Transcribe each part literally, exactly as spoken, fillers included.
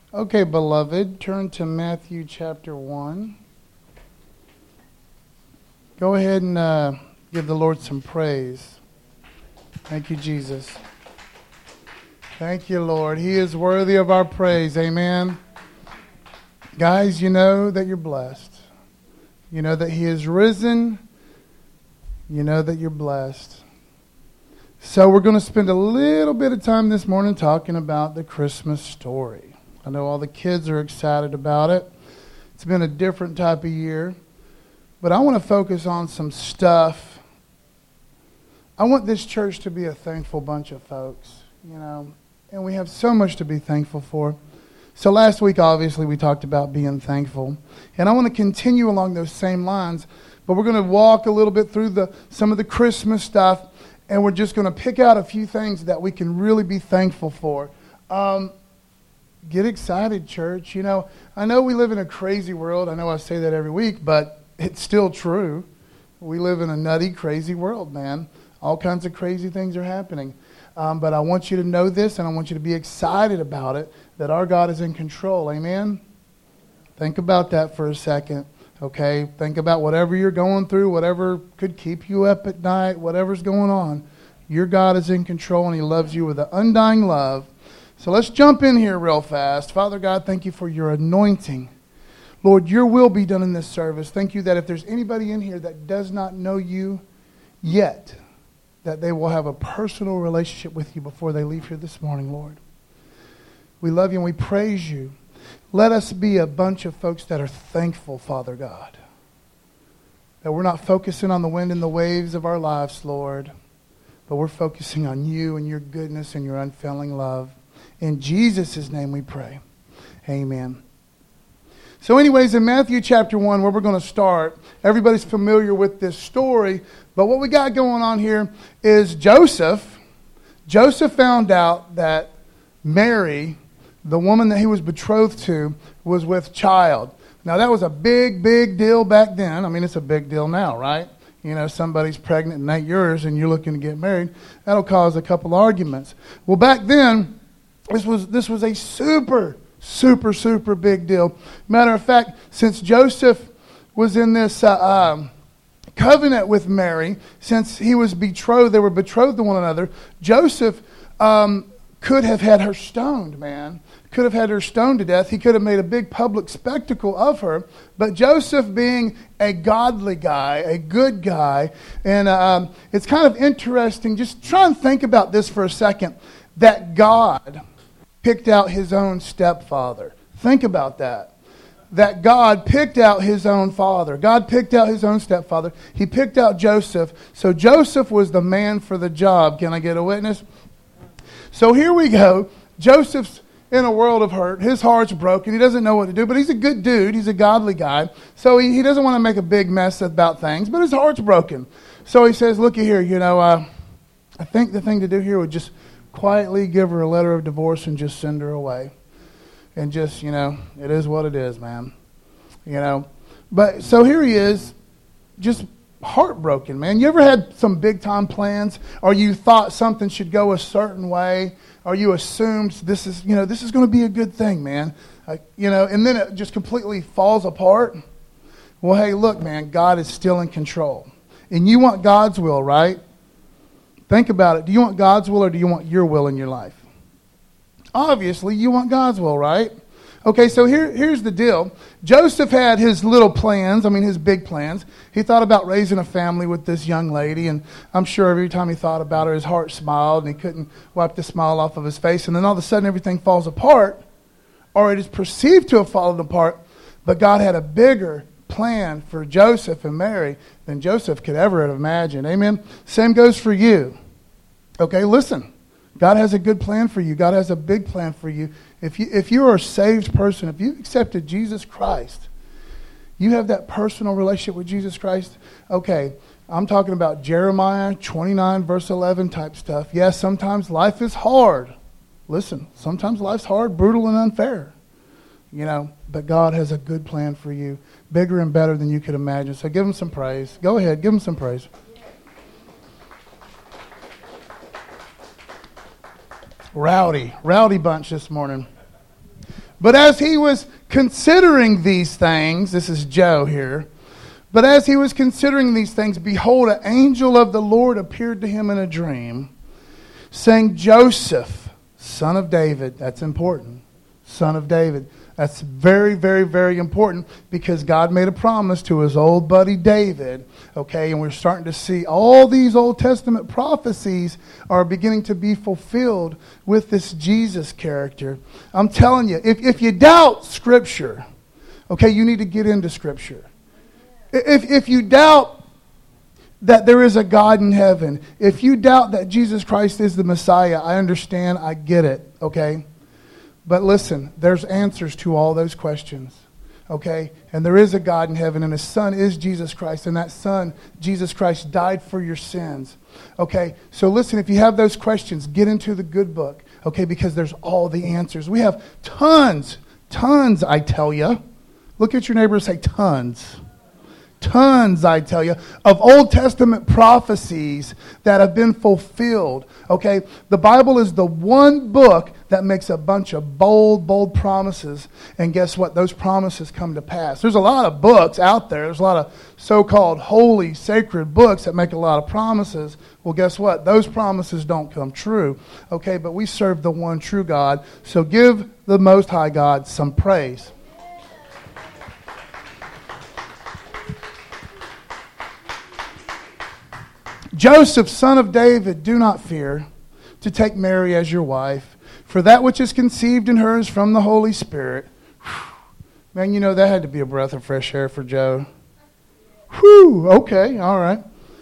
Okay, beloved, turn to Matthew chapter one. Go ahead and uh, give the Lord some praise. Thank you, Jesus. Thank you, Lord. He is worthy of our praise. Amen. Guys, you know that you're blessed. You know that He is risen. You know that you're blessed. So we're going to spend a little bit of time this morning talking about the Christmas story. I know all the kids are excited about it. It's been a different type of year. But I want to focus on some stuff. I want this church to be a thankful bunch of folks, you know, and we have so much to be thankful for. So last week, obviously, we talked about being thankful. And I want to continue along those same lines, but we're going to walk a little bit through the some of the Christmas stuff, and we're just going to pick out a few things that we can really be thankful for. Um, get excited, church. You know, I know we live in a crazy world. I know I say that every week, but it's still true. We live in a nutty, crazy world, man. All kinds of crazy things are happening. Um, but I want you to know this, and I want you to be excited about it, that our God is in control. Amen? Think about that for a second, okay? Think about whatever you're going through, whatever could keep you up at night, whatever's going on. Your God is in control, and He loves you with an undying love. So let's jump in here real fast. Father God, thank you for your anointing. Lord, your will be done in this service. Thank you that if there's anybody in here that does not know you yet, that they will have a personal relationship with you before they leave here this morning, Lord. We love you and we praise you. Let us be a bunch of folks that are thankful, Father God. That we're not focusing on the wind and the waves of our lives, Lord, but we're focusing on you and your goodness and your unfailing love. In Jesus' name we pray. Amen. So anyways, in Matthew chapter one, where we're going to start, everybody's familiar with this story, but what we got going on here is Joseph. Joseph found out that Mary, the woman that he was betrothed to, was with child. Now that was a big, big deal back then. I mean, it's a big deal now, right? You know, somebody's pregnant and ain't yours and you're looking to get married. That'll cause a couple arguments. Well, back then, this was this was a super Super, super big deal. Matter of fact, since Joseph was in this uh, um, covenant with Mary, since he was betrothed, they were betrothed to one another, Joseph um, could have had her stoned, man. Could have had her stoned to death. He could have made a big public spectacle of her. But Joseph, being a godly guy, a good guy, and um, it's kind of interesting, just try and think about this for a second, that God picked out his own stepfather. Think about that. That God picked out his own father. God picked out his own stepfather. He picked out Joseph. So Joseph was the man for the job. Can I get a witness? So here we go. Joseph's in a world of hurt. His heart's broken. He doesn't know what to do, but he's a good dude. He's a godly guy. So he, he doesn't want to make a big mess about things, but his heart's broken. So he says, looky here, you know, uh, I think the thing to do here would just quietly give her a letter of divorce and just send her away. And just, you know, it is what it is, man. You know. But so here he is, just heartbroken, man. You ever had some big time plans, or you thought something should go a certain way, or you assumed this is, you know, this is going to be a good thing, man. Like, you know, and then it just completely falls apart. Well, hey, look, man, God is still in control. And you want God's will, right? Think about it. Do you want God's will or do you want your will in your life? Obviously, you want God's will, right? Okay, so here, here's the deal. Joseph had his little plans, I mean his big plans. He thought about raising a family with this young lady, and I'm sure every time he thought about her, his heart smiled, and he couldn't wipe the smile off of his face. And then all of a sudden, everything falls apart, or it is perceived to have fallen apart, but God had a bigger plan for Joseph and Mary than Joseph could ever have imagined. Amen? Same goes for you. Okay, listen. God has a good plan for you. God has a big plan for you. If you if you are a saved person, if you accepted Jesus Christ, you have that personal relationship with Jesus Christ. Okay, I'm talking about Jeremiah twenty-nine, verse eleven type stuff. Yes, sometimes life is hard. Listen, sometimes life's hard, brutal, and unfair. You know, but God has a good plan for you, bigger and better than you could imagine. So give him some praise. Go ahead, give him some praise. Rowdy, rowdy bunch this morning. But as he was considering these things, this is Joe here, but as he was considering these things, behold, an angel of the Lord appeared to him in a dream, saying, Joseph, son of David, that's important, son of David. That's very, very, very important because God made a promise to his old buddy David, okay, and we're starting to see all these Old Testament prophecies are beginning to be fulfilled with this Jesus character. I'm telling you, if, if you doubt Scripture, okay, you need to get into Scripture. If, if you doubt that there is a God in heaven, if you doubt that Jesus Christ is the Messiah, I understand, I get it, okay? But listen, there's answers to all those questions, okay? And there is a God in heaven, and his Son is Jesus Christ, and that Son, Jesus Christ, died for your sins, okay? So listen, if you have those questions, get into the good book, okay? Because there's all the answers. We have tons, tons, I tell you. Look at your neighbor and say, tons. Tons, I tell you, of Old Testament prophecies that have been fulfilled. Okay, the Bible is the one book that makes a bunch of bold, bold promises. And guess what? Those promises come to pass. There's a lot of books out there. There's a lot of so-called holy, sacred books that make a lot of promises. Well, guess what? Those promises don't come true. Okay, but we serve the one true God. So give the Most High God some praise. Joseph, son of David, do not fear to take Mary as your wife, for that which is conceived in her is from the Holy Spirit. Whew. Man, you know that had to be a breath of fresh air for Joe. Whew, okay, all right.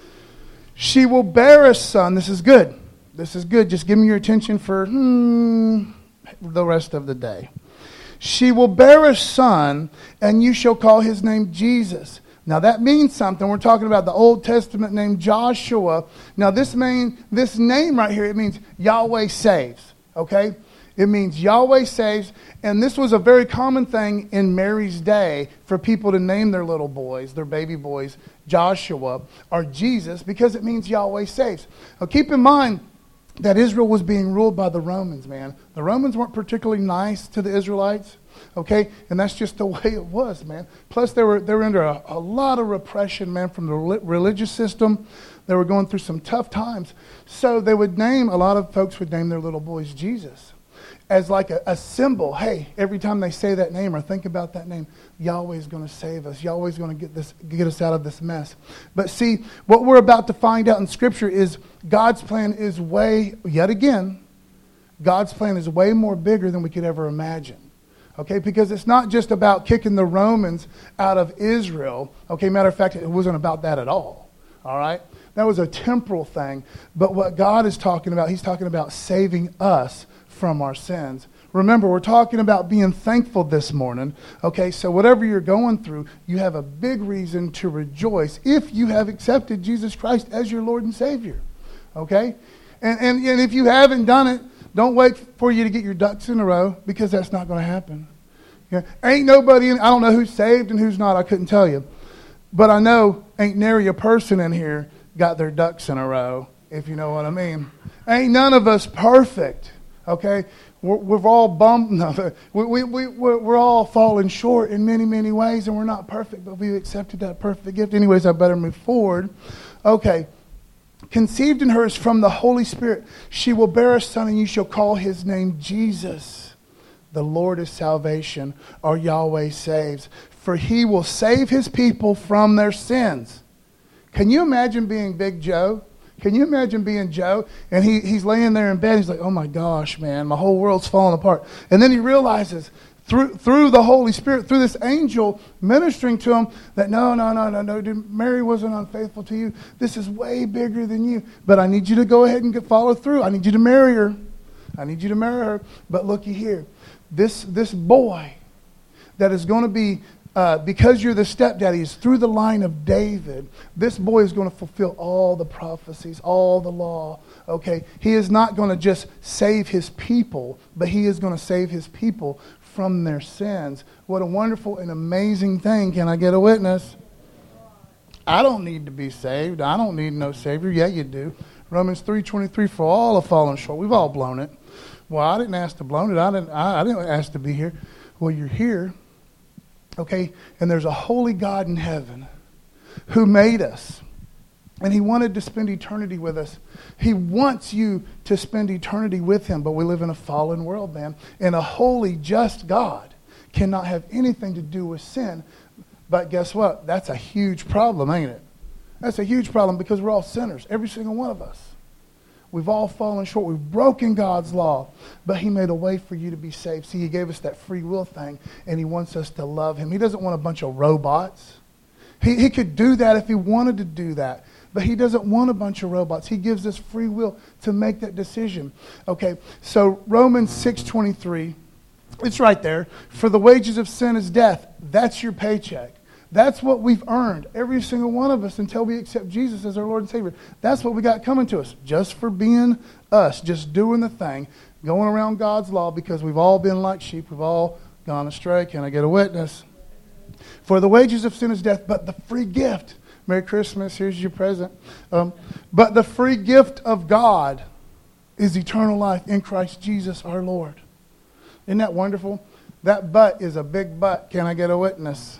She will bear a son. This is good. This is good. Just give me your attention for hmm, the rest of the day. She will bear a son, and you shall call his name Jesus. Now that means something. We're talking about the Old Testament name Joshua. Now this main, this name right here, it means Yahweh saves. Okay? It means Yahweh saves. And this was a very common thing in Mary's day for people to name their little boys, their baby boys, Joshua or Jesus, because it means Yahweh saves. Now keep in mind that Israel was being ruled by the Romans, man. The Romans weren't particularly nice to the Israelites. Okay, and that's just the way it was, man. Plus, they were they were under a, a lot of repression, man, from the religious system. They were going through some tough times. So they would name, a lot of folks would name their little boys Jesus as like a, a symbol. Hey, every time they say that name or think about that name, Yahweh's going to save us. Yahweh's going to get this, get us out of this mess. But see, what we're about to find out in Scripture is God's plan is way, yet again, God's plan is way more bigger than we could ever imagine. Okay, because it's not just about kicking the Romans out of Israel. Okay, matter of fact, it wasn't about that at all. All right? That was a temporal thing. But what God is talking about, he's talking about saving us from our sins. Remember, we're talking about being thankful this morning. Okay, so whatever you're going through, you have a big reason to rejoice if you have accepted Jesus Christ as your Lord and Savior. Okay? And, and, and if you haven't done it, don't wait for you to get your ducks in a row, because that's not going to happen. Yeah. Ain't nobody, in, I don't know who's saved and who's not, I couldn't tell you. But I know ain't nary a person in here got their ducks in a row, if you know what I mean. Ain't none of us perfect, okay? We're, we've all bumped, no, we, we, we, we're, we're all falling short in many, many ways, and we're not perfect, but we've accepted that perfect gift. Anyways, I better move forward. Okay. Conceived in her is from the Holy Spirit. She will bear a son, and you shall call his name Jesus. The Lord is salvation, or Yahweh saves. For he will save his people from their sins. Can you imagine being Big Joe? Can you imagine being Joe? And he, he's laying there in bed. He's like, oh my gosh, man, my whole world's falling apart. And then he realizes, Through through the Holy Spirit, through this angel ministering to him, that no, no, no, no, no, dude, Mary wasn't unfaithful to you. This is way bigger than you. But I need you to go ahead and get, follow through. I need you to marry her. I need you to marry her. But looky here. This, this boy that is going to be, uh, because you're the stepdaddy, is through the line of David. This boy is going to fulfill all the prophecies, all the law. Okay? He is not going to just save his people, but he is going to save his people from their sins. What a wonderful and amazing thing. Can I get a witness? I don't need to be saved. I don't need no Savior. Yeah, you do. Romans three twenty-three, for all have fallen short. We've all blown it. Well, I didn't ask to blow it. I didn't, I, I didn't ask to be here. Well, you're here, okay, and there's a holy God in heaven who made us, and he wanted to spend eternity with us. He wants you to spend eternity with him, but we live in a fallen world, man, and a holy, just God cannot have anything to do with sin. But guess what? That's a huge problem, ain't it? That's a huge problem because we're all sinners, every single one of us. We've all fallen short. We've broken God's law, but he made a way for you to be saved. See, he gave us that free will thing, and he wants us to love him. He doesn't want a bunch of robots. He, he could do that if he wanted to do that, but he doesn't want a bunch of robots. He gives us free will to make that decision. Okay, so Romans six twenty-three, it's right there. For the wages of sin is death. That's your paycheck. That's what we've earned, every single one of us, until we accept Jesus as our Lord and Savior. That's what we got coming to us, just for being us, just doing the thing, going around God's law, because we've all been like sheep. We've all gone astray. Can I get a witness? For the wages of sin is death, but the free gift. Merry Christmas, here's your present. Um, but the free gift of God is eternal life in Christ Jesus our Lord. Isn't that wonderful? That but is a big but. Can I get a witness?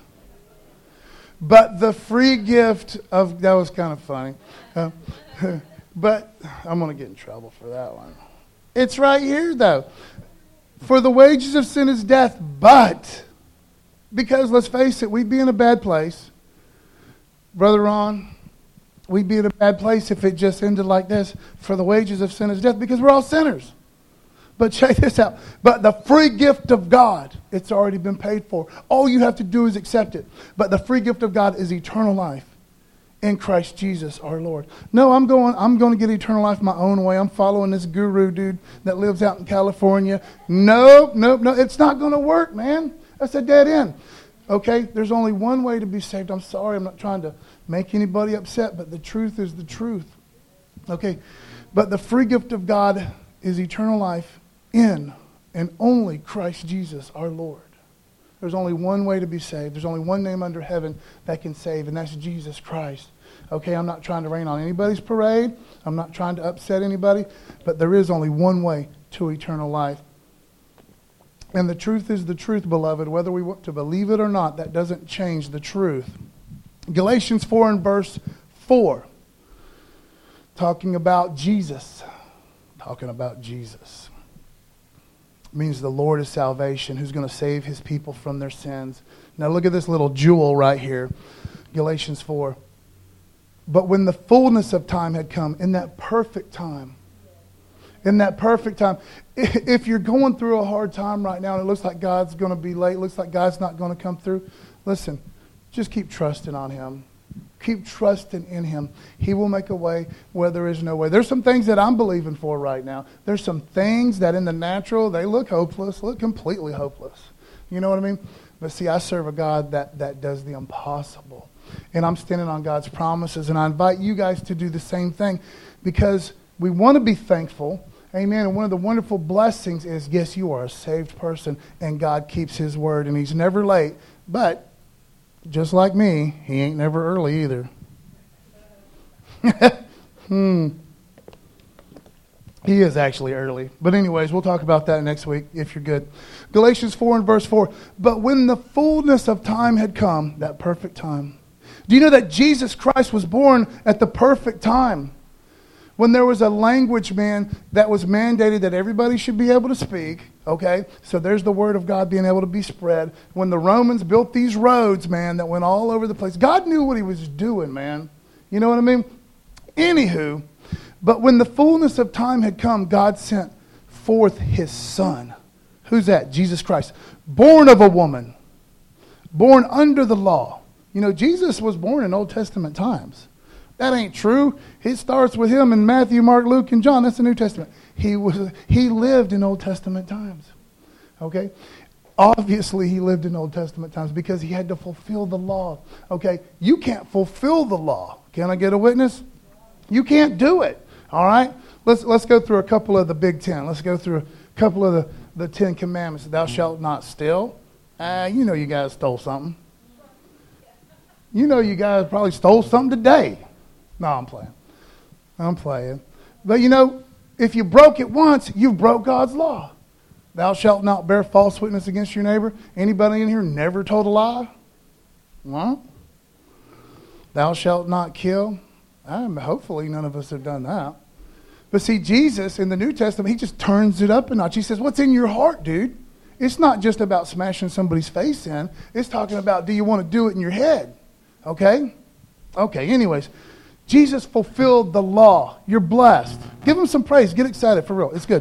But the free gift of, that was kind of funny. Uh, but I'm going to get in trouble for that one. It's right here though. For the wages of sin is death, but, because let's face it, we'd be in a bad place. Brother Ron, we'd be in a bad place if it just ended like this. For the wages of sin is death, because we're all sinners. But check this out. But the free gift of God, it's already been paid for. All you have to do is accept it. But the free gift of God is eternal life in Christ Jesus our Lord. No, I'm going I'm going to get eternal life my own way. I'm following this guru dude that lives out in California. Nope, nope, no. It's not going to work, man. That's a dead end. Okay, there's only one way to be saved. I'm sorry, I'm not trying to make anybody upset, but the truth is the truth. Okay, but the free gift of God is eternal life in and only Christ Jesus our Lord. There's only one way to be saved. There's only one name under heaven that can save, and that's Jesus Christ. Okay, I'm not trying to rain on anybody's parade. I'm not trying to upset anybody, but there is only one way to eternal life. And the truth is the truth, beloved. Whether we want to believe it or not, that doesn't change the truth. Galatians four and verse four, talking about Jesus. Talking about Jesus. Means the Lord is salvation, who's going to save his people from their sins. Now look at this little jewel right here. Galatians four. But when the fullness of time had come, in that perfect time, in that perfect time, if you're going through a hard time right now and it looks like God's going to be late, looks like God's not going to come through, listen, just keep trusting on him. Keep trusting in him. He will make a way where there is no way. There's some things that I'm believing for right now. There's some things that in the natural, they look hopeless, look completely hopeless. You know what I mean? But see, I serve a God that, that does the impossible. And I'm standing on God's promises. And I invite you guys to do the same thing, because we want to be thankful. Amen. And one of the wonderful blessings is, yes, you are a saved person, and God keeps his word, and he's never late. But just like me, he ain't never early either. hmm. He is actually early. But anyways, we'll talk about that next week if you're good. Galatians four and verse four. But when the fullness of time had come, that perfect time. Do you know that Jesus Christ was born at the perfect time? When there was a language, man, that was mandated that everybody should be able to speak, okay? So there's the word of God being able to be spread. When the Romans built these roads, man, that went all over the place, God knew what he was doing, man. You know what I mean? Anywho, but when the fullness of time had come, God sent forth his son. Who's that? Jesus Christ. Born of a woman. Born under the law. You know, Jesus was born in Old Testament times. That ain't true. It starts with him in Matthew, Mark, Luke, and John. That's the New Testament. He was he lived in Old Testament times. Okay? Obviously, he lived in Old Testament times because he had to fulfill the law. Okay? You can't fulfill the law. Can I get a witness? You can't do it. All right? Let's let's go through a couple of the Big Ten. Let's go through a couple of the, the Ten Commandments. Thou shalt not steal. Uh, you know you guys stole something. You know you guys probably stole something today. No, I'm playing. I'm playing. But you know, if you broke it once, you broke God's law. Thou shalt not bear false witness against your neighbor. Anybody in here never told a lie? What? Thou shalt not kill. Um, hopefully none of us have done that. But see, Jesus in the New Testament, he just turns it up a notch. He says, what's in your heart, dude? It's not just about smashing somebody's face in. It's talking about, do you want to do it in your head? Okay? Okay, anyways. Jesus fulfilled the law. You're blessed. Give him some praise. Get excited, for real. It's good.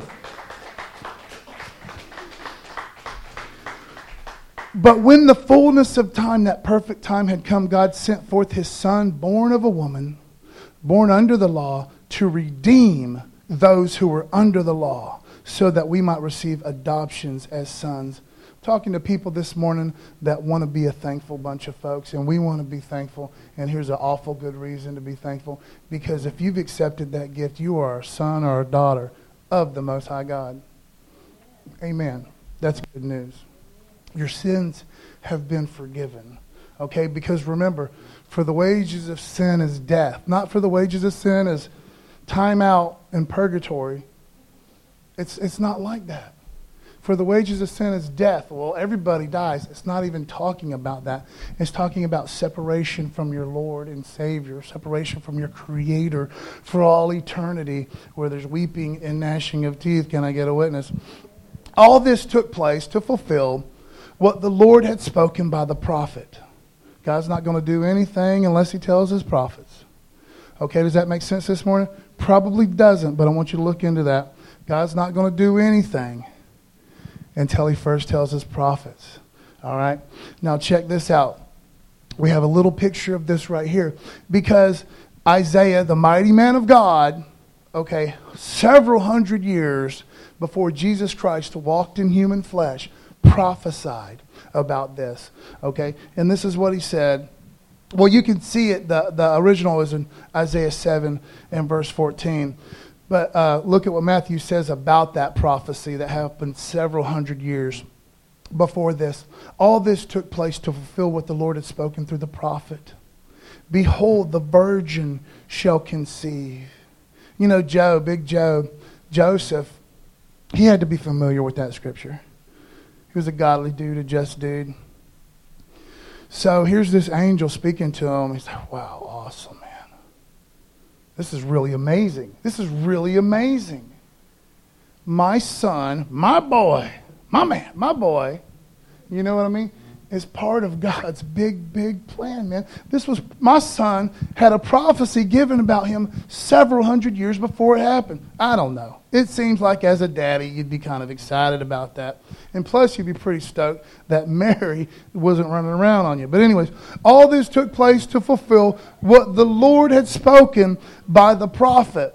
But when the fullness of time, that perfect time had come, God sent forth his Son, born of a woman, born under the law, to redeem those who were under the law, so that we might receive adoptions as sons. I'm talking to people this morning that want to be a thankful bunch of folks, and we want to be thankful, and here's an awful good reason to be thankful, because if you've accepted that gift, you are a son or a daughter of the Most High God. Amen. That's good news. Your sins have been forgiven. Okay? Because remember, for the wages of sin is death. Not for the wages of sin is time out in purgatory. It's it's not like that. For the wages of sin is death. Well, everybody dies. It's not even talking about that. It's talking about separation from your Lord and Savior, separation from your Creator for all eternity, where there's weeping and gnashing of teeth. Can I get a witness? All this took place to fulfill what the Lord had spoken by the prophet. God's not going to do anything unless he tells his prophets. Okay, does that make sense this morning? Probably doesn't, but I want you to look into that. God's not going to do anything until he first tells his prophets. All right? Now check this out. We have a little picture of this right here. Because Isaiah, the mighty man of God, okay, several hundred years before Jesus Christ walked in human flesh, prophesied about this, okay? And this is what he said. Well, you can see it. The, the original is in Isaiah seven and verse fourteen. But uh, look at what Matthew says about that prophecy that happened several hundred years before this. All this took place to fulfill what the Lord had spoken through the prophet. Behold, the virgin shall conceive. You know, Job, big Job, Joseph, he had to be familiar with that scripture. He was a godly dude, a just dude. So here's this angel speaking to him. He's like, wow, awesome, man. This is really amazing. This is really amazing. My son, my boy, my man, my boy, you know what I mean, is part of God's big, big plan, man. This was, my son had a prophecy given about him several hundred years before it happened. I don't know. It seems like as a daddy, you'd be kind of excited about that. And plus, you'd be pretty stoked that Mary wasn't running around on you. But anyways, all this took place to fulfill what the Lord had spoken by the prophet.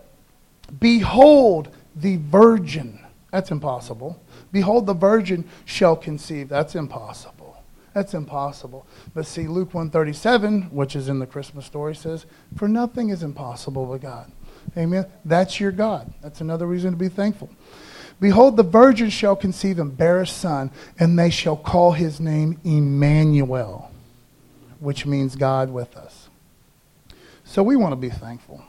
Behold, the virgin. That's impossible. Behold, the virgin shall conceive. That's impossible. That's impossible. But see, Luke one thirty-seven, which is in the Christmas story, says, for nothing is impossible with God. Amen. That's your God. That's another reason to be thankful. Behold, the virgin shall conceive and bear a son, and they shall call his name Emmanuel, which means God with us. So we want to be thankful.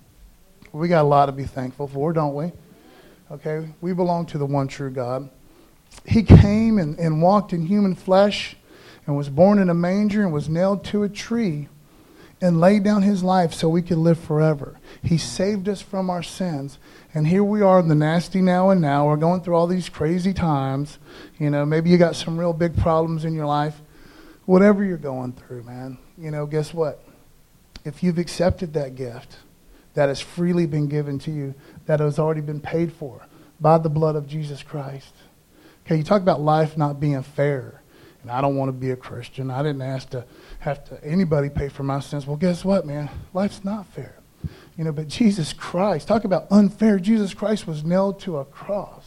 We got a lot to be thankful for, don't we? Okay, we belong to the one true God. He came and, and walked in human flesh and was born in a manger and was nailed to a tree and laid down his life so we could live forever. He saved us from our sins. And here we are in the nasty now and now. We're going through all these crazy times. You know, maybe you got some real big problems in your life. Whatever you're going through, man, you know, guess what? If you've accepted that gift that has freely been given to you, that has already been paid for by the blood of Jesus Christ. Okay, you talk about life not being fair. And I don't want to be a Christian. I didn't ask to have to anybody pay for my sins. Well, guess what, man? Life's not fair. You know, but Jesus Christ, talk about unfair. Jesus Christ was nailed to a cross.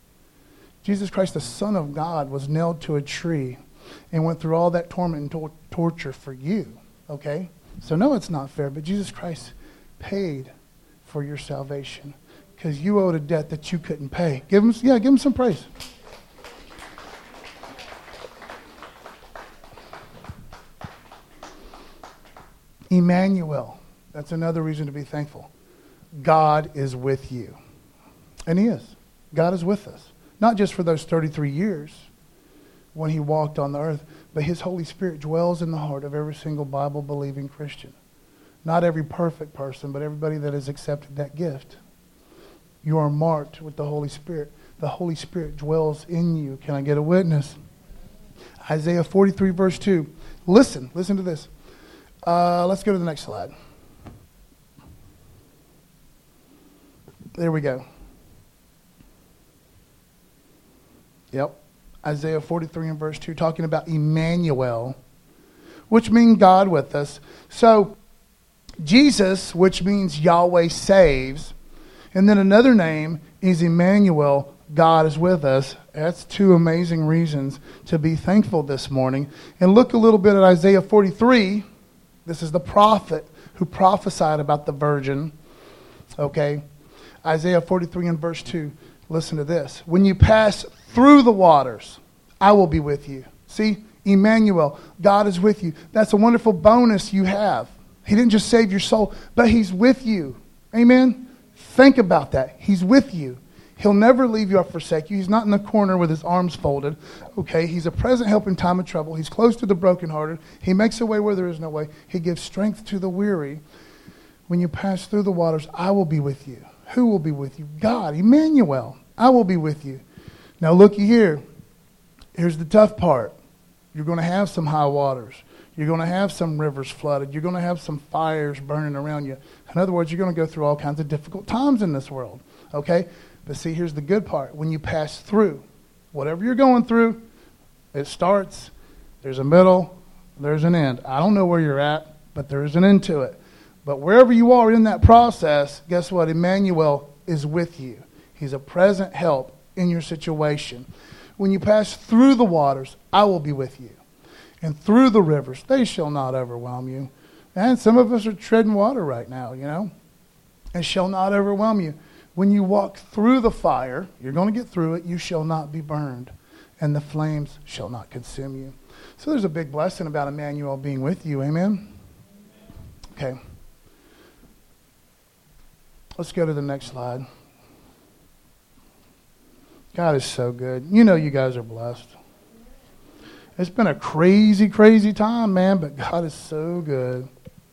Jesus Christ, the Son of God, was nailed to a tree and went through all that torment and tor- torture for you. Okay? So no, it's not fair, but Jesus Christ paid for your salvation because you owed a debt that you couldn't pay. Give him, yeah, give him some praise. Emmanuel. That's another reason to be thankful. God is with you. And he is. God is with us. Not just for those thirty-three years when he walked on the earth, but his Holy Spirit dwells in the heart of every single Bible-believing Christian. Not every perfect person, but everybody that has accepted that gift. You are marked with the Holy Spirit. The Holy Spirit dwells in you. Can I get a witness? Isaiah forty-three, verse two. Listen, listen to this. Uh, let's go to the next slide. There we go. Yep. Isaiah forty-three and verse two, talking about Emmanuel, which means God with us. So, Jesus, which means Yahweh saves, and then another name is Emmanuel, God is with us. That's two amazing reasons to be thankful this morning. And look a little bit at Isaiah forty-three. This is the prophet who prophesied about the virgin. Okay. Isaiah forty-three and verse two. Listen to this. When you pass through the waters, I will be with you. See, Emmanuel, God is with you. That's a wonderful bonus you have. He didn't just save your soul, but he's with you. Amen? Think about that. He's with you. He'll never leave you or forsake you. He's not in the corner with his arms folded. Okay, he's a present help in time of trouble. He's close to the brokenhearted. He makes a way where there is no way. He gives strength to the weary. When you pass through the waters, I will be with you. Who will be with you? God, Emmanuel. I will be with you. Now looky here. Here's the tough part. You're going to have some high waters. You're going to have some rivers flooded. You're going to have some fires burning around you. In other words, you're going to go through all kinds of difficult times in this world. Okay? But see, here's the good part. When you pass through, whatever you're going through, it starts, there's a middle, there's an end. I don't know where you're at, but there is an end to it. But wherever you are in that process, guess what? Emmanuel is with you. He's a present help in your situation. When you pass through the waters, I will be with you. And through the rivers, they shall not overwhelm you. And some of us are treading water right now, you know. And shall not overwhelm you. When you walk through the fire, you're going to get through it, you shall not be burned. And the flames shall not consume you. So there's a big blessing about Emmanuel being with you. Amen? Okay. Let's go to the next slide. God is so good. You know you guys are blessed. It's been a crazy, crazy time, man, but God is so good.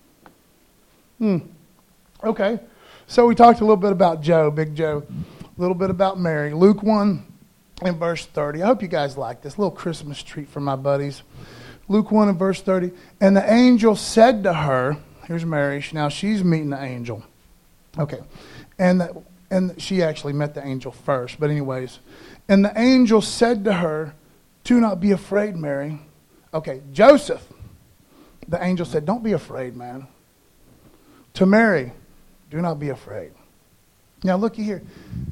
Hmm. Okay. So we talked a little bit about Joe, Big Joe, a little bit about Mary. Luke one and verse thirty. I hope you guys like this. A little Christmas treat for my buddies. Luke one and verse thirty. And the angel said to her, here's Mary. Now she's meeting the angel. Okay. And the, and she actually met the angel first. But anyways. And the angel said to her, do not be afraid, Mary. Okay, Joseph. The angel said, don't be afraid, man. To Mary, do not be afraid. Now looky here.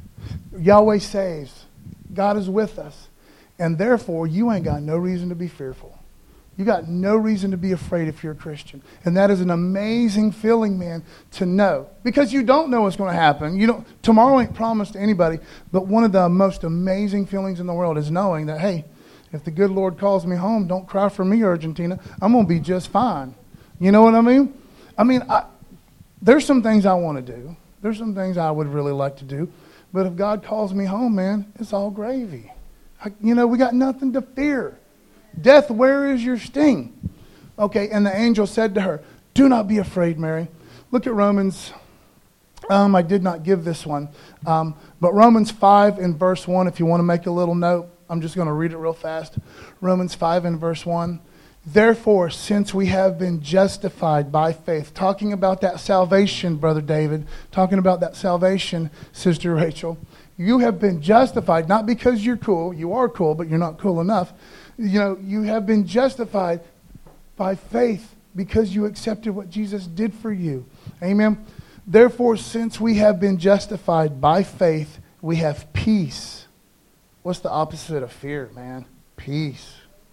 Yahweh saves. God is with us. And therefore, you ain't got no reason to be fearful. You got no reason to be afraid if you're a Christian. And that is an amazing feeling, man, to know. Because you don't know what's going to happen. You don't. Tomorrow ain't promised to anybody. But one of the most amazing feelings in the world is knowing that, hey, if the good Lord calls me home, don't cry for me, Argentina. I'm going to be just fine. You know what I mean? I mean, I, there's some things I want to do. There's some things I would really like to do. But if God calls me home, man, it's all gravy. I, you know, we got nothing to fear. Death, where is your sting? Okay, and the angel said to her, do not be afraid, Mary. Look at Romans. Um, I did not give this one. Um, but Romans five in verse one, if you want to make a little note, I'm just going to read it real fast. Romans five in verse one. Therefore, since we have been justified by faith, talking about that salvation, Brother David, talking about that salvation, Sister Rachel, you have been justified, not because you're cool, you are cool, but you're not cool enough. You know, you have been justified by faith because you accepted what Jesus did for you. Amen. Therefore, since we have been justified by faith, we have peace. What's the opposite of fear, man? Peace.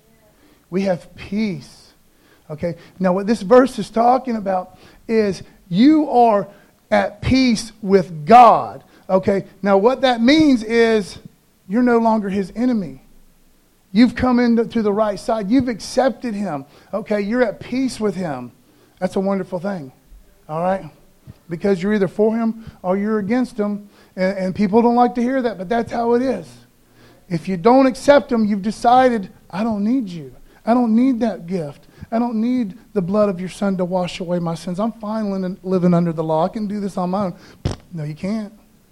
We have peace. Okay. Now, what this verse is talking about is you are at peace with God. Okay. Now, what that means is you're no longer his enemy. You've come into the right side. You've accepted him. Okay, you're at peace with him. That's a wonderful thing. All right? Because you're either for him or you're against him. And, and people don't like to hear that, but that's how it is. If you don't accept him, you've decided, I don't need you. I don't need that gift. I don't need the blood of your son to wash away my sins. I'm fine living, living under the law. I can do this on my own. No, you can't.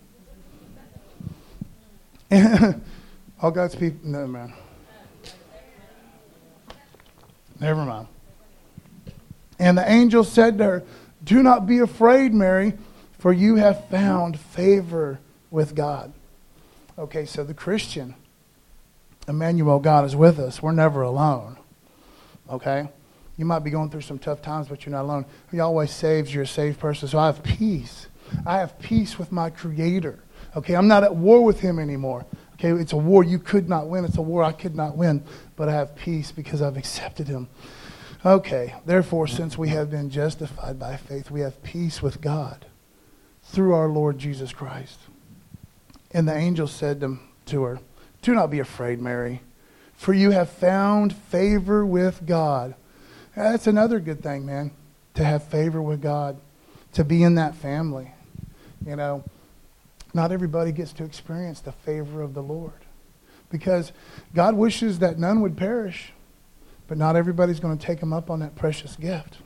All God's people, no, man. Never mind. And the angel said to her, do not be afraid, Mary, for you have found favor with God. Okay, so the Christian, Emmanuel, God is with us. We're never alone. Okay? You might be going through some tough times, but you're not alone. He always saves. You're a saved person. So I have peace. I have peace with my Creator. Okay, I'm not at war with him anymore. Okay, it's a war you could not win. It's a war I could not win. But I have peace because I've accepted him. Okay, therefore, since we have been justified by faith, we have peace with God through our Lord Jesus Christ. And the angel said to, to her, do not be afraid, Mary, for you have found favor with God. That's another good thing, man, to have favor with God, to be in that family. You know, not everybody gets to experience the favor of the Lord because God wishes that none would perish. But not everybody's going to take him up on that precious gift.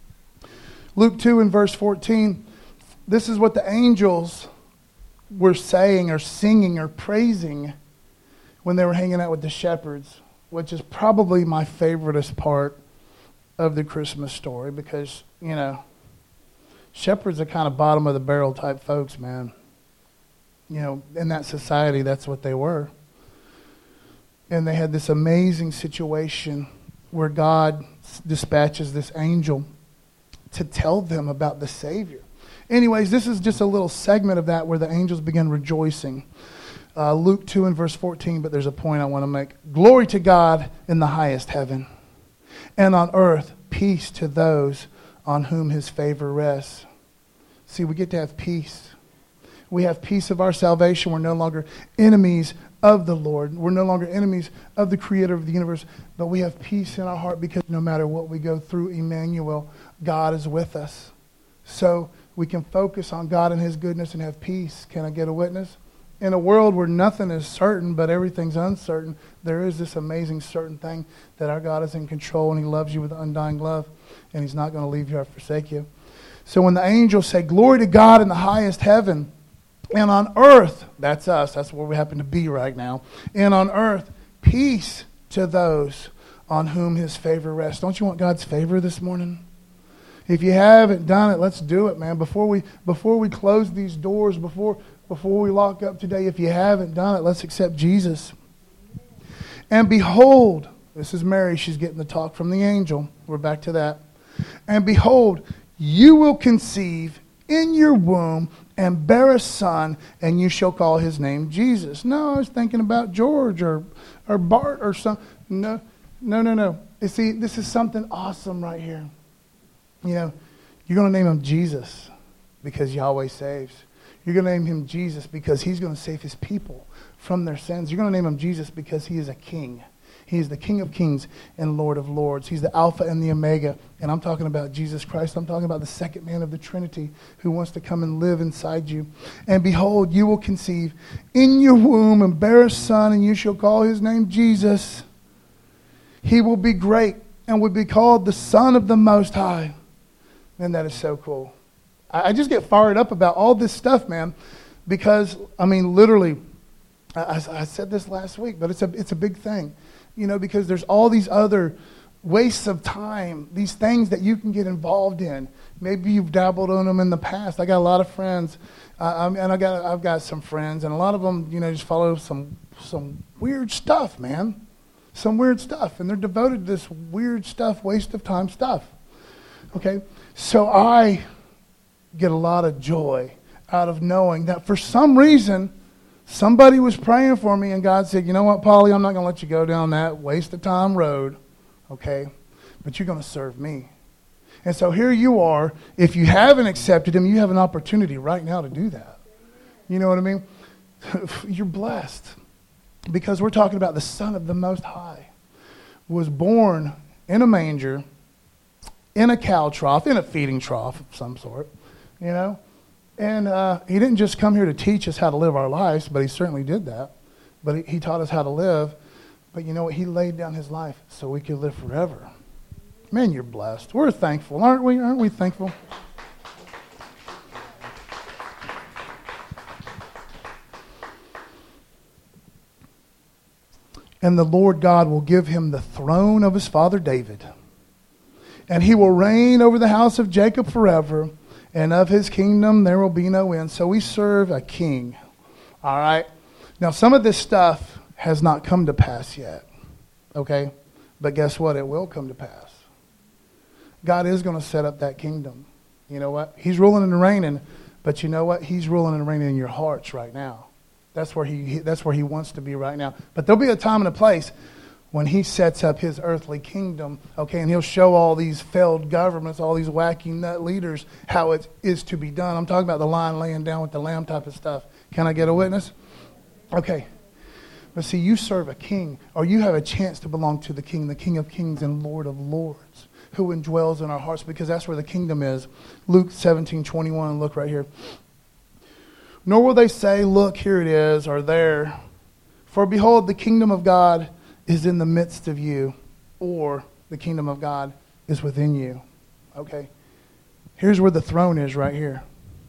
Luke two and verse fourteen, this is what the angels were saying or singing or praising when they were hanging out with the shepherds, which is probably my favoriteest part of the Christmas story because, you know, shepherds are kind of bottom of the barrel type folks, man. You know, in that society, that's what they were. And they had this amazing situation where God dispatches this angel to tell them about the Savior. Anyways, this is just a little segment of that where the angels begin rejoicing. Uh, Luke two and verse fourteen, but there's a point I want to make. Glory to God in the highest heaven, and on earth peace to those on whom his favor rests. See, we get to have peace. We have peace of our salvation. We're no longer enemies of the Lord. We're no longer enemies of the Creator of the universe, but we have peace in our heart because no matter what we go through, Emmanuel, God is with us. So we can focus on God and his goodness and have peace. Can I get a witness? In a world where nothing is certain but everything's uncertain, there is this amazing certain thing that our God is in control and he loves you with undying love and he's not going to leave you or forsake you. So when the angels say, glory to God in the highest heaven, and on earth, that's us, that's where we happen to be right now, and on earth, peace to those on whom his favor rests. Don't you want God's favor this morning? If you haven't done it, let's do it, man. Before we before we close these doors, before before we lock up today, if you haven't done it, let's accept Jesus. And behold, this is Mary, she's getting the talk from the angel. We're back to that. And behold, you will conceive in your womb and bear a son, and you shall call his name Jesus. No, I was thinking about George or or Bart or some. No, no, no, no. You see, this is something awesome right here. You know, you're going to name him Jesus because Yahweh saves. You're going to name him Jesus because he's going to save his people from their sins. You're going to name him Jesus because he is a king. He is the King of kings and Lord of lords. He's the Alpha and the Omega. And I'm talking about Jesus Christ. I'm talking about the second man of the Trinity who wants to come and live inside you. And behold, you will conceive in your womb and bear a son, and you shall call his name Jesus. He will be great and will be called the Son of the Most High. Man, that is so cool. I just get fired up about all this stuff, man, because, I mean, literally, I, I said this last week, but it's a it's a big thing. You know, because there's all these other wastes of time, these things that you can get involved in. Maybe you've dabbled in them in the past. I got a lot of friends, uh, and I got I've got some friends, and a lot of them, you know, just follow some some weird stuff, man, some weird stuff, and they're devoted to this weird stuff, waste of time stuff. Okay, so I get a lot of joy out of knowing that for some reason, somebody was praying for me, and God said, you know what, Polly, I'm not going to let you go down that waste of time road, okay? But you're going to serve me. And so here you are. If you haven't accepted him, you have an opportunity right now to do that. You know what I mean? You're blessed because we're talking about the Son of the Most High was born in a manger, in a cow trough, in a feeding trough of some sort, you know? And uh, he didn't just come here to teach us how to live our lives, but he certainly did that. but he, he taught us how to live. But you know what? He laid down his life so we could live forever. Man, you're blessed. We're thankful, aren't we? Aren't we thankful? And the Lord God will give him the throne of his father David. And he will reign over the house of Jacob forever. And of his kingdom there will be no end. So we serve a king. All right? Now some of this stuff has not come to pass yet. Okay? But guess what? It will come to pass. God is going to set up that kingdom. You know what? He's ruling and reigning. But you know what? He's ruling and reigning in your hearts right now. That's where he, that's where he wants to be right now. But there'll be a time and a place when he sets up his earthly kingdom, okay, and he'll show all these failed governments, all these wacky nut leaders, how it is to be done. I'm talking about the lion laying down with the lamb type of stuff. Can I get a witness? Okay. But see, you serve a king, or you have a chance to belong to the king, the King of kings and Lord of lords, who indwells in our hearts, because that's where the kingdom is. Luke seventeen twenty-one, look right here. Nor will they say, look, here it is, or there. For behold, the kingdom of God is in the midst of you, or the kingdom of God is within you. Okay. Here's where the throne is right here.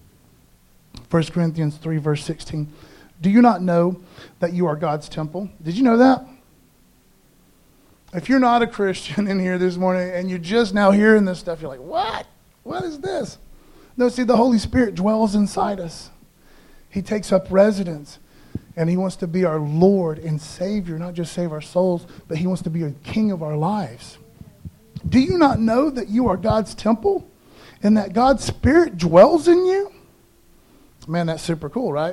First Corinthians three, verse sixteen. Do you not know that you are God's temple? Did you know that? If you're not a Christian in here this morning and you're just now hearing this stuff, you're like, what? What is this? No, see, the Holy Spirit dwells inside us. He takes up residence, and he wants to be our Lord and Savior, not just save our souls, but he wants to be a king of our lives. Do you not know that you are God's temple and that God's Spirit dwells in you? Man, that's super cool, right?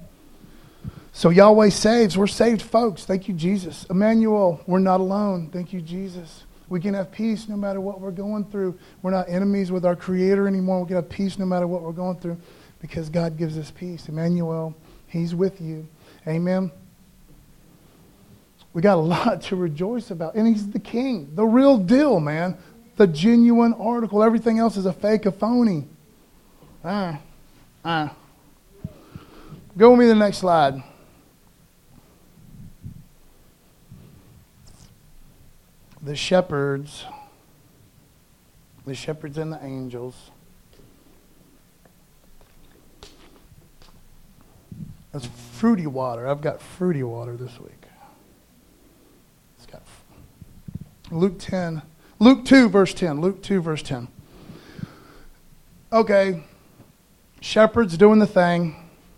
So Yahweh saves. We're saved folks. Thank you, Jesus. Emmanuel, we're not alone. Thank you, Jesus. We can have peace no matter what we're going through. We're not enemies with our Creator anymore. We can have peace no matter what we're going through, because God gives us peace. Emmanuel, he's with you. Amen. We got a lot to rejoice about. And he's the king. The real deal, man. The genuine article. Everything else is a fake, a phony. Ah, ah. Go with me to the next slide. The shepherds. The shepherds and the angels. That's fruity water. I've got fruity water this week. It's got Luke ten. Luke two, verse ten. Luke two, verse ten. Okay. Shepherds doing the thing.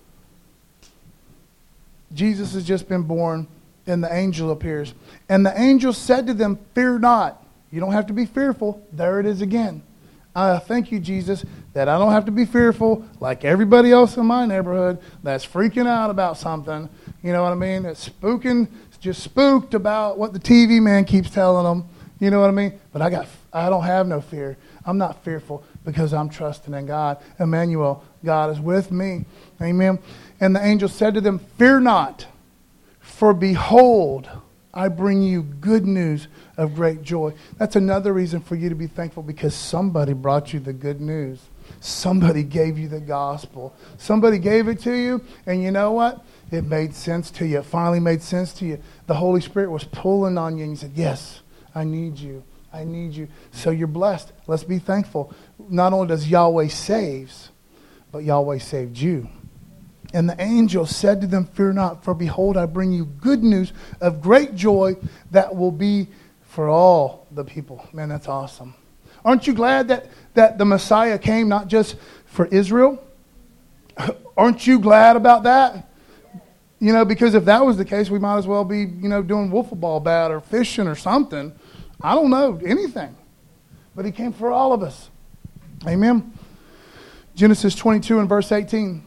Jesus has just been born, and the angel appears. And the angel said to them, fear not. You don't have to be fearful. There it is again. Uh, thank you, Jesus, that I don't have to be fearful like everybody else in my neighborhood that's freaking out about something. You know what I mean? That's spooking, just spooked about what the T V man keeps telling them. You know what I mean? But I got, I don't have no fear. I'm not fearful because I'm trusting in God. Emmanuel, God is with me. Amen. And the angel said to them, fear not, for behold, I bring you good news of great joy. That's another reason for you to be thankful, because somebody brought you the good news. Somebody gave you the gospel. Somebody gave it to you, and you know what? It made sense to you. It finally made sense to you. The Holy Spirit was pulling on you, and you said, yes, I need you. I need you. So you're blessed. Let's be thankful. Not only does Yahweh saves, but Yahweh saved you. And the angel said to them, fear not, for behold, I bring you good news of great joy that will be for all the people. Man, that's awesome. Aren't you glad that, that the Messiah came not just for Israel? Aren't you glad about that? You know, because if that was the case, we might as well be, you know, doing wiffle ball bat or fishing or something. I don't know, anything. But he came for all of us. Amen. Genesis twenty-two and verse eighteen.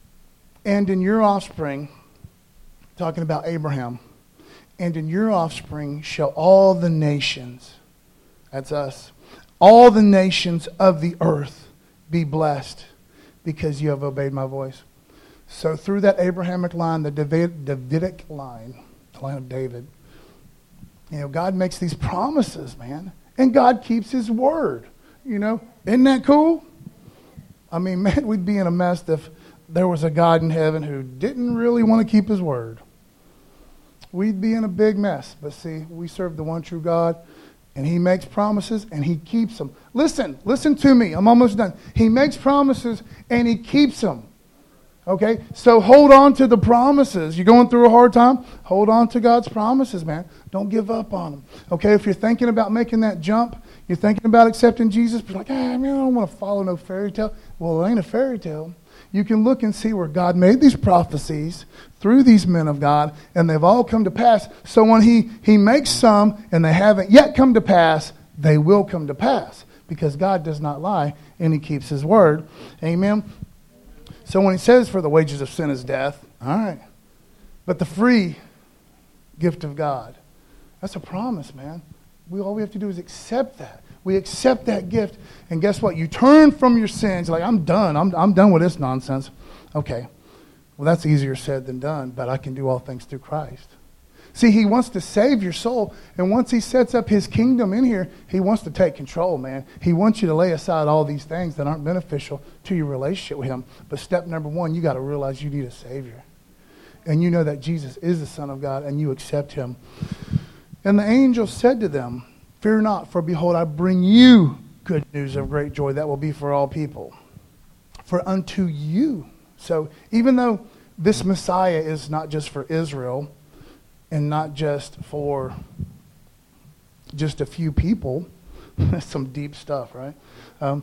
And in your offspring, talking about Abraham, and in your offspring shall all the nations, that's us, all the nations of the earth be blessed, because you have obeyed my voice. So through that Abrahamic line, the David, Davidic line, the line of David, you know, God makes these promises, man. And God keeps his word. You know, isn't that cool? I mean, man, we'd be in a mess if there was a God in heaven who didn't really want to keep his word. we'd be in a big mess. But see, we serve the one true God, and he makes promises, and he keeps them. Listen, listen to me. I'm almost done. He makes promises, and he keeps them. Okay? So hold on to the promises. You're going through a hard time? Hold on to God's promises, man. Don't give up on them. Okay? If you're thinking about making that jump, you're thinking about accepting Jesus, but you're like, ah, man, I don't want to follow no fairy tale. Well, it ain't a fairy tale. You can look and see where God made these prophecies through these men of God, and they've all come to pass. So when he, he makes some, and they haven't yet come to pass, they will come to pass, because God does not lie, and he keeps his word. Amen? So when he says, for the wages of sin is death, all right, but the free gift of God, that's a promise, man. We all we have to do is accept that. We accept that gift, and guess what? You turn from your sins. Like, I'm done. I'm I'm done with this nonsense. Okay, well, that's easier said than done, but I can do all things through Christ. See, he wants to save your soul, and once he sets up his kingdom in here, he wants to take control, man. He wants you to lay aside all these things that aren't beneficial to your relationship with him. But step number one, you got to realize you need a Savior, and you know that Jesus is the Son of God, and you accept him. And the angel said to them, fear not, for behold, I bring you good news of great joy that will be for all people. For unto you. So even though this Messiah is not just for Israel and not just for just a few people, that's some deep stuff, right? Um,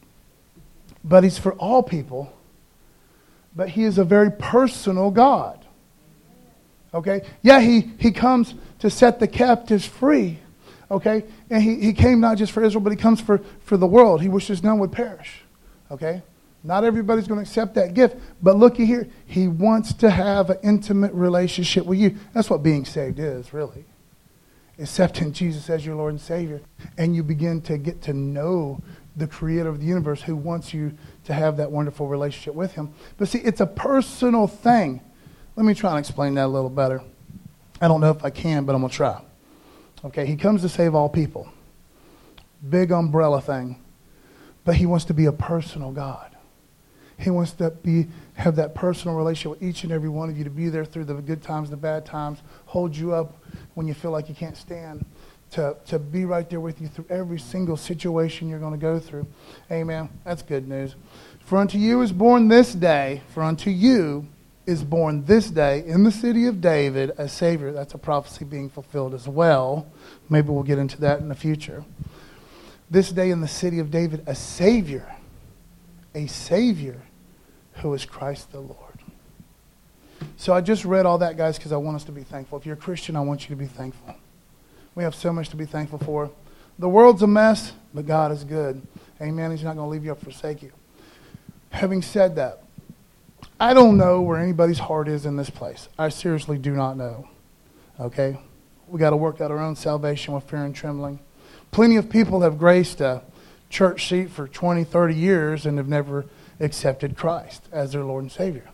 but he's for all people. But he is a very personal God. Okay? Yeah, he, he comes to set the captives free. Okay? And he, he came not just for Israel, but he comes for, for the world. He wishes none would perish. Okay? Not everybody's going to accept that gift. But looky here. He wants to have an intimate relationship with you. That's what being saved is, really. Accepting Jesus as your Lord and Savior. And you begin to get to know the creator of the universe who wants you to have that wonderful relationship with him. But see, it's a personal thing. Let me try and explain that a little better. I don't know if I can, but I'm going to try. Okay, he comes to save all people. Big umbrella thing. But he wants to be a personal God. He wants to be have that personal relationship with each and every one of you, to be there through the good times, the bad times, hold you up when you feel like you can't stand, to, to be right there with you through every single situation you're going to go through. Amen. That's good news. For unto you is born this day, for unto you is born this day in the city of David a Savior. That's a prophecy being fulfilled as well. Maybe we'll get into that in the future. This day in the city of David a Savior. A Savior who is Christ the Lord. So I just read all that, guys, because I want us to be thankful. If you're a Christian, I want you to be thankful. We have so much to be thankful for. The world's a mess, but God is good. Amen. He's not going to leave you or forsake you. Having said that, I don't know where anybody's heart is in this place. I seriously do not know. Okay? We got to work out our own salvation with fear and trembling. Plenty of people have graced a church seat for twenty, thirty years and have never accepted Christ as their Lord and Savior.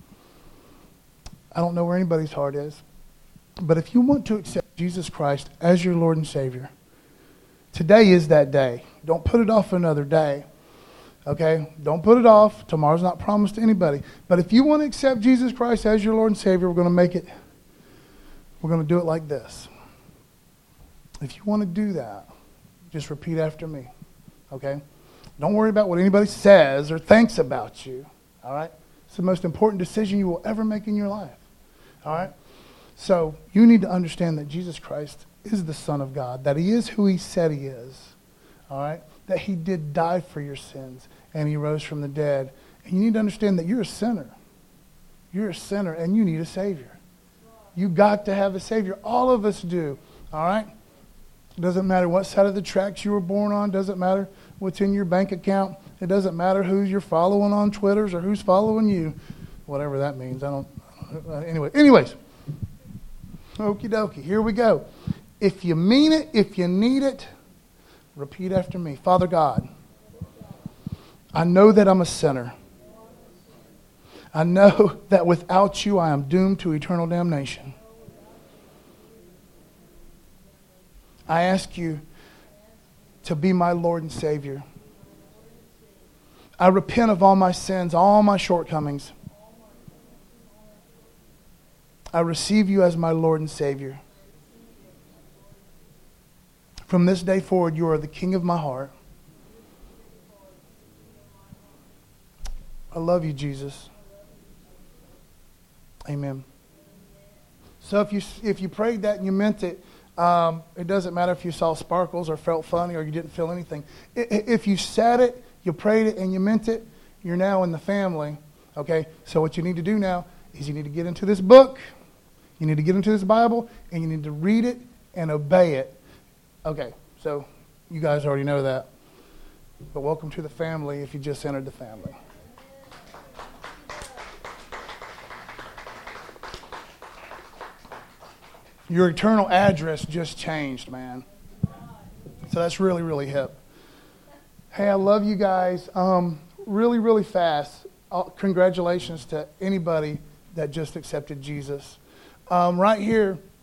I don't know where anybody's heart is. But if you want to accept Jesus Christ as your Lord and Savior, today is that day. Don't put it off another day. Okay? Don't put it off. Tomorrow's not promised to anybody. But if you want to accept Jesus Christ as your Lord and Savior, we're going to make it, we're going to do it like this. If you want to do that, just repeat after me. Okay? Don't worry about what anybody says or thinks about you. All right? It's the most important decision you will ever make in your life. All right? So you need to understand that Jesus Christ is the Son of God, that he is who he said he is. All right? That he did die for your sins and he rose from the dead. And you need to understand that you're a sinner. You're a sinner and you need a Savior. You got to have a Savior. All of us do. All right? It doesn't matter what side of the tracks you were born on. Doesn't matter what's in your bank account. It doesn't matter who you're following on Twitters or who's following you. Whatever that means. I don't. Uh, anyway. Anyways. Okie dokie. Here we go. If you mean it, if you need it, repeat after me. Father God, I know that I'm a sinner. I know that without you I am doomed to eternal damnation. I ask you to be my Lord and Savior. I repent of all my sins, all my shortcomings. I receive you as my Lord and Savior. From this day forward, you are the King of my heart. I love you, Jesus. Amen. So if you if you prayed that and you meant it, um, it doesn't matter if you saw sparkles or felt funny or you didn't feel anything. If you said it, you prayed it, and you meant it, you're now in the family. Okay? So what you need to do now is you need to get into this book, you need to get into this Bible, and you need to read it and obey it. Okay, so you guys already know that. But welcome to the family if you just entered the family. Your eternal address just changed, man. So that's really, really hip. Hey, I love you guys. Um, really, really fast. Uh, congratulations to anybody that just accepted Jesus. Um, right here,